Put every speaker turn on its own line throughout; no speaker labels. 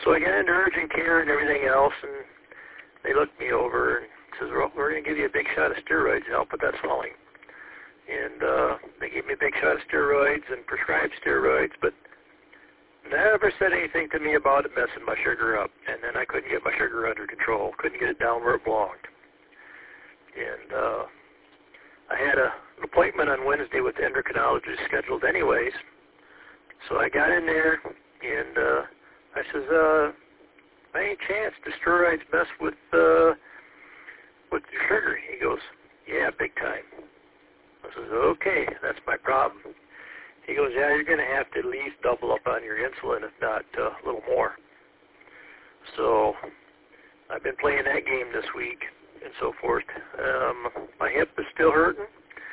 So I got into urgent care and everything else, and they looked me over and says, well, we're going to give you a big shot of steroids to help with that swelling. And they gave me a big shot of steroids and prescribed steroids, but never said anything to me about it messing my sugar up. And then I couldn't get my sugar under control, couldn't get it down where it belonged. And I had an appointment on Wednesday with the endocrinologist scheduled anyways. So I got in there, and I says, by any chance, do steroids mess with your sugar? He goes, yeah, big time. I says, okay, that's my problem. He goes, yeah, you're going to have to at least double up on your insulin, if not a little more. So I've been playing that game this week and so forth. My hip is still hurting.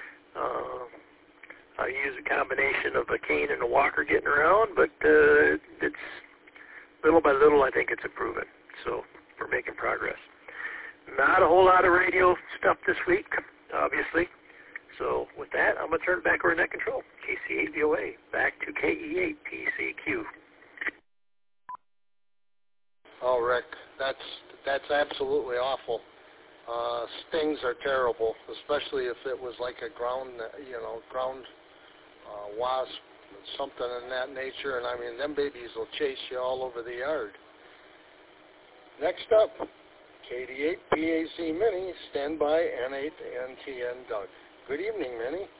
I use a combination of a cane and a walker getting around, but it's little by little, I think it's improving. So we're making progress. Not a whole lot of radio stuff this week, obviously. So with that, I'm going to turn it back over to Net Control. KC8VOA, back to KE8PCQ.
Oh, Rick, that's absolutely awful. Stings are terrible, especially if it was like a ground wasp, something in that nature. And I mean, them babies will chase you all over the yard. Next up, KD8 PAC Mini, standby N8 NTN Doug. Good evening, Minnie.